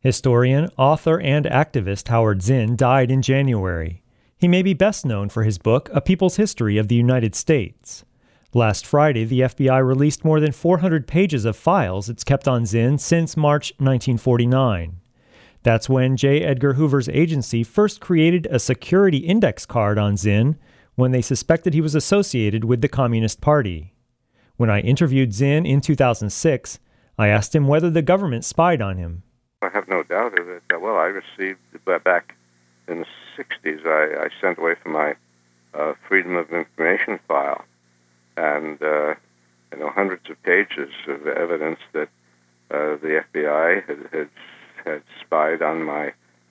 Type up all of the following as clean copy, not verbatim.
Historian, author, and activist Howard Zinn died in January. He may be best known for his book, A People's History of the United States. Last Friday, the FBI released more than 400 pages of files it's kept on Zinn since March 1949. That's when J. Edgar Hoover's agency first created a security index card on Zinn when they suspected he was associated with the Communist Party. When I interviewed Zinn in 2006, I asked him whether the government spied on him. I have no doubt of it. Well, I received, back in the 60s, I sent away from my Freedom of Information file, and hundreds of pages of evidence that the FBI had spied on my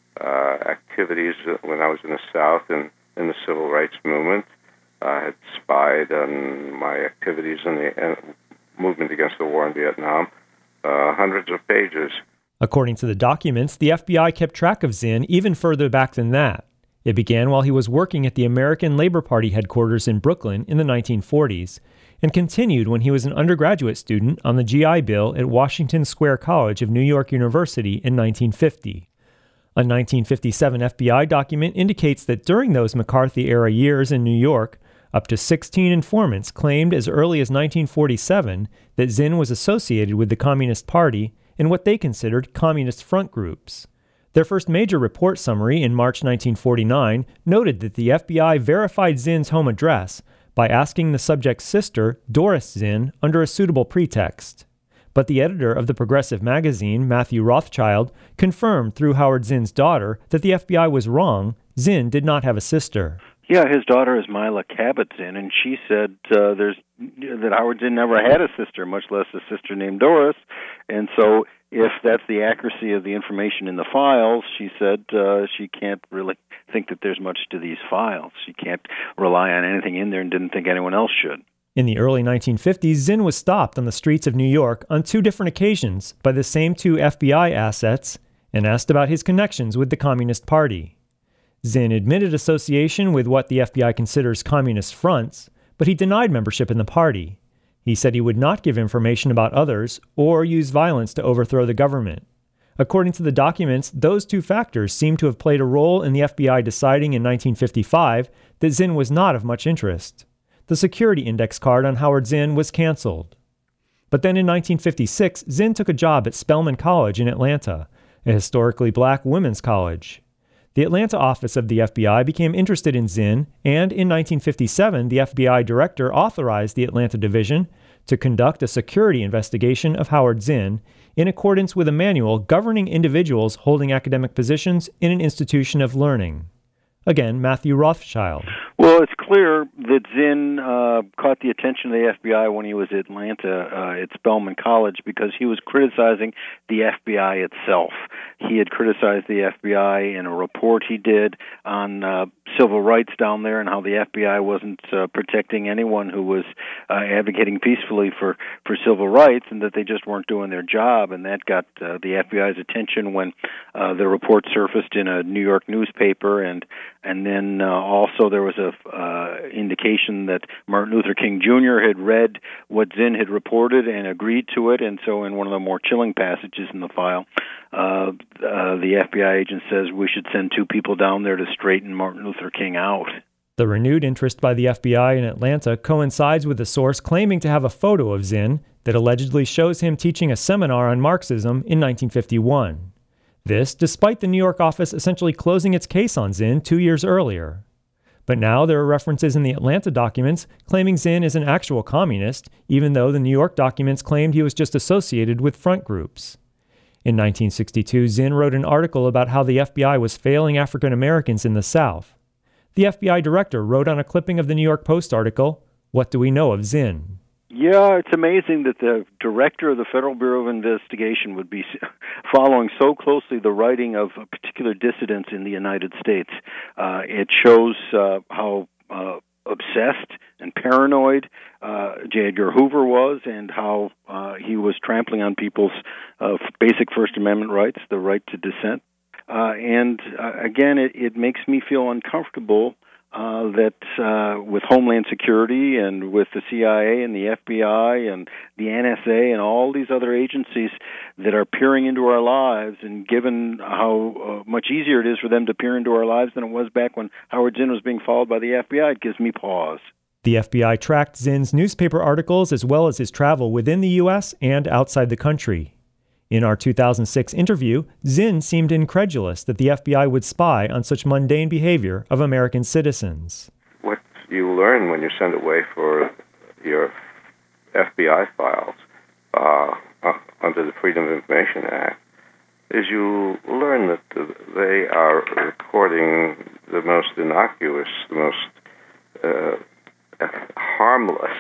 activities when I was in the South and in the Civil Rights Movement, had spied on my activities in the movement against the war in Vietnam, hundreds of pages. According to the documents, the FBI kept track of Zinn even further back than that. It began while he was working at the American Labor Party headquarters in Brooklyn in the 1940s, and continued when he was an undergraduate student on the GI Bill at Washington Square College of New York University in 1950. A 1957 FBI document indicates that during those McCarthy-era years in New York, up to 16 informants claimed as early as 1947 that Zinn was associated with the Communist Party and what they considered communist front groups. Their first major report summary in March 1949 noted that the FBI verified Zinn's home address by asking the subject's sister, Doris Zinn, under a suitable pretext. But the editor of the Progressive magazine, Matthew Rothschild, confirmed through Howard Zinn's daughter that the FBI was wrong. Zinn did not have a sister. Yeah, his daughter is Mila Cabot-Zinn, and she said that Howard Zinn never had a sister, much less a sister named Doris. And so if that's the accuracy of the information in the files, she said she can't really think that there's much to these files. She can't rely on anything in there and didn't think anyone else should. In the early 1950s, Zinn was stopped on the streets of New York on 2 different occasions by the same 2 FBI assets and asked about his connections with the Communist Party. Zinn admitted association with what the FBI considers communist fronts, but he denied membership in the party. He said he would not give information about others or use violence to overthrow the government. According to the documents, those 2 factors seem to have played a role in the FBI deciding in 1955 that Zinn was not of much interest. The security index card on Howard Zinn was canceled. But then in 1956, Zinn took a job at Spelman College in Atlanta, a historically black women's college. The Atlanta office of the FBI became interested in Zinn, and in 1957, the FBI director authorized the Atlanta division to conduct a security investigation of Howard Zinn in accordance with a manual governing individuals holding academic positions in an institution of learning. Again, Matthew Rothschild. Well, it's clear that Zinn caught the attention of the FBI when he was at Atlanta at Spelman College because he was criticizing the FBI itself. He had criticized the FBI in a report he did on civil rights down there and how the FBI wasn't protecting anyone who was advocating peacefully for civil rights, and that they just weren't doing their job. And that got the FBI's attention when the report surfaced in a New York newspaper, and then also there was a indication that Martin Luther King Jr. had read what Zinn had reported and agreed to it, and so in one of the more chilling passages in the file, the FBI agent says we should send 2 people down there to straighten Martin Luther King out. The renewed interest by the FBI in Atlanta coincides with a source claiming to have a photo of Zinn that allegedly shows him teaching a seminar on Marxism in 1951. This, despite the New York office essentially closing its case on Zinn 2 years earlier. But now there are references in the Atlanta documents claiming Zinn is an actual communist, even though the New York documents claimed he was just associated with front groups. In 1962, Zinn wrote an article about how the FBI was failing African Americans in the South. The FBI director wrote on a clipping of the New York Post article, "What do we know of Zinn?" Yeah, it's amazing that the director of the Federal Bureau of Investigation would be following so closely the writing of particular dissidents in the United States. It shows how obsessed and paranoid J. Edgar Hoover was, and how he was trampling on people's basic First Amendment rights, the right to dissent. And again, it makes me feel uncomfortable that with Homeland Security and with the CIA and the FBI and the NSA and all these other agencies that are peering into our lives, and given how much easier it is for them to peer into our lives than it was back when Howard Zinn was being followed by the FBI, it gives me pause. The FBI tracked Zinn's newspaper articles as well as his travel within the U.S. and outside the country. In our 2006 interview, Zinn seemed incredulous that the FBI would spy on such mundane behavior of American citizens. What you learn when you send away for your FBI files under the Freedom of Information Act is you learn that they are recording the most innocuous, the most harmless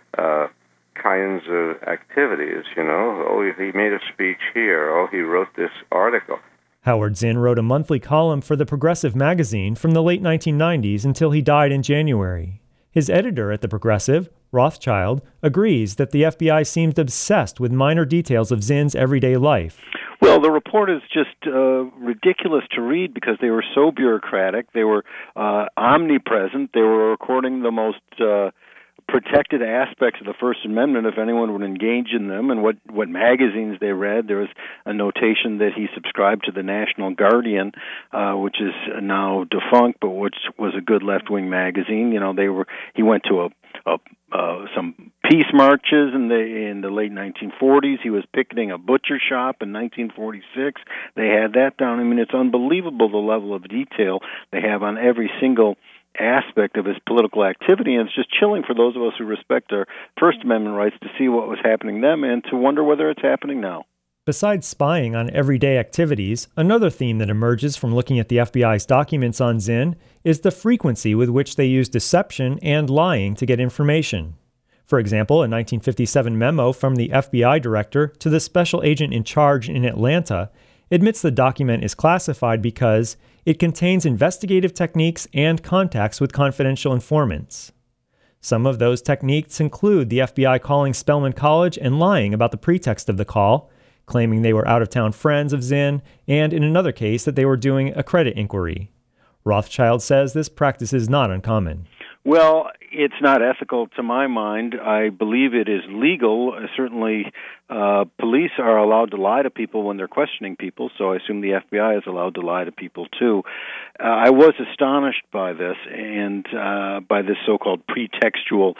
kinds of activities, Oh, he made a speech here. Oh, he wrote this article. Howard Zinn wrote a monthly column for the Progressive magazine from the late 1990s until he died in January. His editor at the Progressive, Rothschild, agrees that the FBI seemed obsessed with minor details of Zinn's everyday life. Well, the report is just ridiculous to read because they were so bureaucratic. They were omnipresent. They were recording the most protected aspects of the First Amendment if anyone would engage in them, and what magazines they read. There was a notation that he subscribed to the National Guardian, which is now defunct, but which was a good left-wing magazine. He went to some peace marches in the late 1940s. He was picketing a butcher shop in 1946. They had that down. I mean, it's unbelievable the level of detail they have on every single aspect of his political activity, and it's just chilling for those of us who respect our First Amendment rights to see what was happening then and to wonder whether it's happening now. Besides spying on everyday activities, another theme that emerges from looking at the FBI's documents on Zinn is the frequency with which they use deception and lying to get information. For example, a 1957 memo from the FBI director to the special agent in charge in Atlanta admits the document is classified because it contains investigative techniques and contacts with confidential informants. Some of those techniques include the FBI calling Spelman College and lying about the pretext of the call, claiming they were out-of-town friends of Zinn, and in another case that they were doing a credit inquiry. Rothschild says this practice is not uncommon. Well, it's not ethical to my mind. I believe it is legal. Certainly, police are allowed to lie to people when they're questioning people, so I assume the FBI is allowed to lie to people too. I was astonished by this and by this so-called pretextual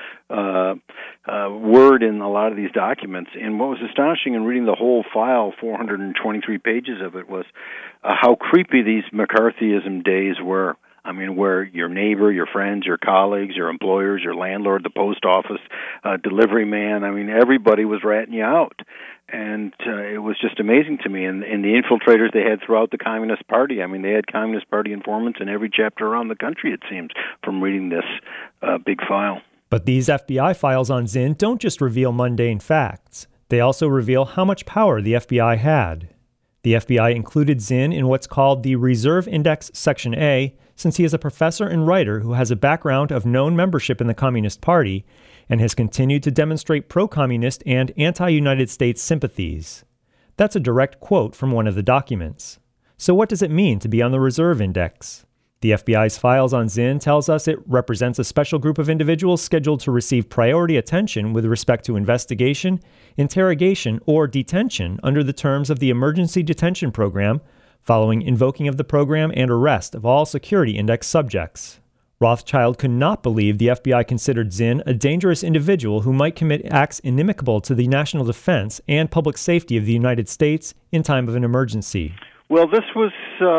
word in a lot of these documents. And what was astonishing in reading the whole file, 423 pages of it, was how creepy these McCarthyism days were. I mean, where your neighbor, your friends, your colleagues, your employers, your landlord, the post office, delivery man, I mean, everybody was ratting you out. And it was just amazing to me. And the infiltrators they had throughout the Communist Party, I mean, they had Communist Party informants in every chapter around the country, it seems, from reading this big file. But these FBI files on Zinn don't just reveal mundane facts. They also reveal how much power the FBI had. The FBI included Zinn in what's called the Reserve Index Section A, since he is a professor and writer who has a background of known membership in the Communist Party and has continued to demonstrate pro-communist and anti-United States sympathies. That's a direct quote from one of the documents. So what does it mean to be on the Reserve Index? The FBI's files on Zinn tells us it represents a special group of individuals scheduled to receive priority attention with respect to investigation, interrogation, or detention under the terms of the Emergency Detention Program, following invoking of the program and arrest of all Security Index subjects. Rothschild could not believe the FBI considered Zinn a dangerous individual who might commit acts inimical to the national defense and public safety of the United States in time of an emergency. Well, this was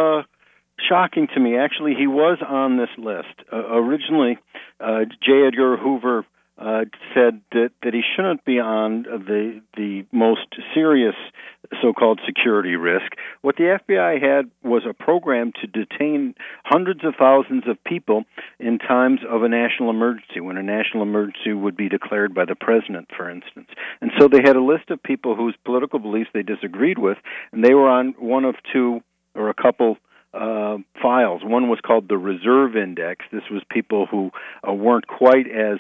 shocking to me. Actually, he was on this list. Originally, J. Edgar Hoover said that he shouldn't be on the most serious so-called security risk. What the FBI had was a program to detain hundreds of thousands of people in times of a national emergency, when a national emergency would be declared by the president, for instance. And so they had a list of people whose political beliefs they disagreed with, and they were on one of two or a couple files. One was called the Reserve Index. This was people who weren't quite as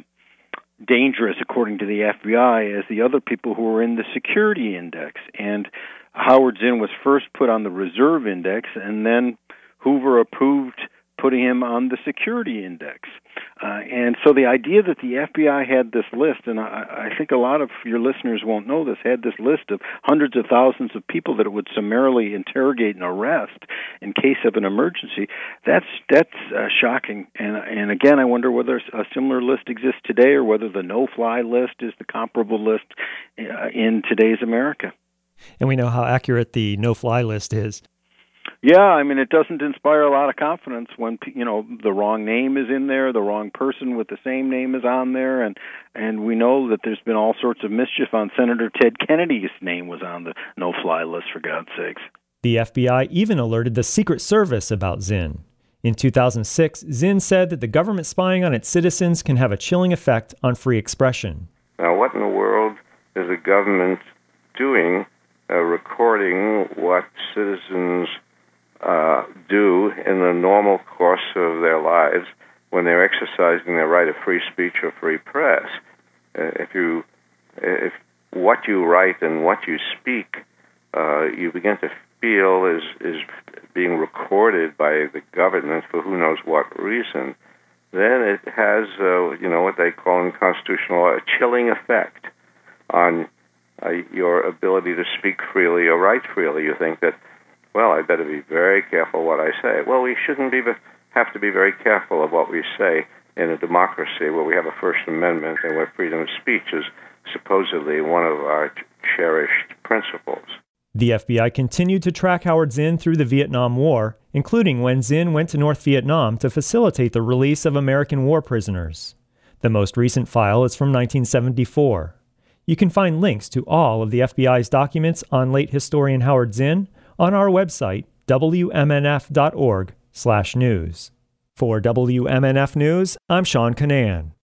dangerous, according to the FBI, as the other people who were in the Security Index. And Howard Zinn was first put on the Reserve Index, and then Hoover approved putting him on the security index. And so the idea that the FBI had this list, and I think a lot of your listeners won't know this, had this list of hundreds of thousands of people that it would summarily interrogate and arrest in case of an emergency, that's shocking. And again, I wonder whether a similar list exists today or whether the no-fly list is the comparable list in today's America. And we know how accurate the no-fly list is. Yeah, I mean, it doesn't inspire a lot of confidence when, the wrong name is in there, the wrong person with the same name is on there, and we know that there's been all sorts of mischief on Senator Ted Kennedy's name was on the no-fly list, for God's sakes. The FBI even alerted the Secret Service about Zinn. In 2006, Zinn said that the government spying on its citizens can have a chilling effect on free expression. Now, what in the world is the government doing recording what citizens do in the normal course of their lives when they're exercising their right of free speech or free press? If what you write and what you speak, you begin to feel is being recorded by the government for who knows what reason, then it has what they call in constitutional law a chilling effect on your ability to speak freely or write freely. You think that, well, I better be very careful what I say. Well, we shouldn't have to be very careful of what we say in a democracy where we have a First Amendment and where freedom of speech is supposedly one of our cherished principles. The FBI continued to track Howard Zinn through the Vietnam War, including when Zinn went to North Vietnam to facilitate the release of American war prisoners. The most recent file is from 1974. You can find links to all of the FBI's documents on late historian Howard Zinn on our website, wmnf.org/news. For WMNF News, I'm Sean Kinane.